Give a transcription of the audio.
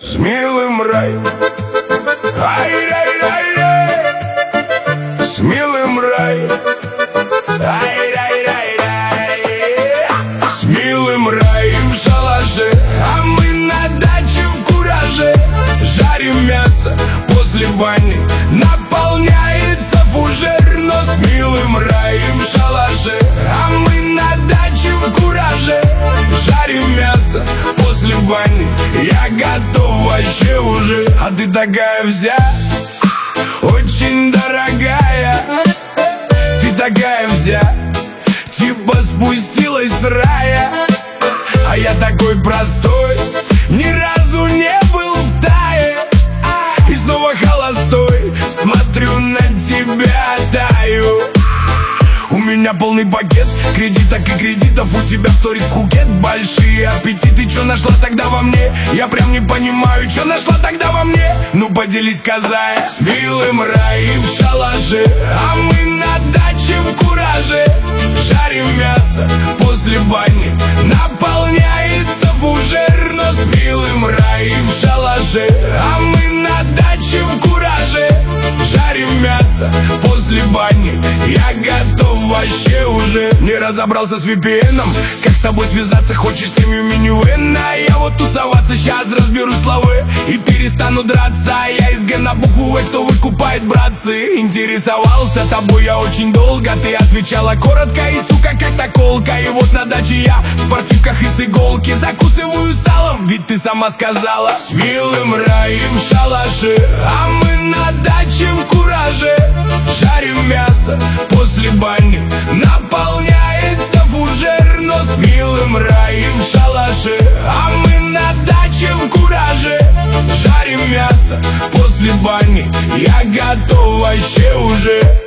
С милым рай, ай-рай-рай-рай, с милым рай, ай-рай-рай-рай, с милым рай в шалаше, а мы на даче в кураже. Жарим мясо после бани, наполняется фужер. Но с милым рай в шалаше, а мы на даче в кураже. Жарим мясо после бани, я готов вообще уже. А ты такая вся, очень дорогая. Ты такая вся, типа спустилась с рая. А я такой простой, ни разу не был в Тае. И снова холостой, смотрю на тебя, таю. У меня полный пакет кредиток и кредитов, у тебя в сторис Пхукет. Большие аппетиты, чё нашла тогда во мне? Я прям не понимаю, чё нашла тогда во мне? Ну поделись, казая. С милым раем в шалаше, а мы на даче в кураже. Жарим мясо после бани, наполняется фужер. Но с милым раем в шалаше, а мы на даче в кураже. Жарим мясо после бани, я готов вообще уже. Не разобрался с VPN-ом, как с тобой связаться, хочешь семью минивэн. А я вот тусоваться, сейчас разберу словы и перестану драться. Я из Г на букву Э, кто выкупает, братцы? Интересовался тобой я очень долго, ты отвечала коротко и, сука, как-то колко. И вот на даче я в спортивках и с иголки закусываю салом, ведь ты сама сказала. С милым раем в шалаше, а мы на даче в кураже. Жарим мясо после бани, наполняется фужер. Но с милым раем в шалаше, а мы на даче в кураже. Жарим мясо после бани, я готов вообще уже.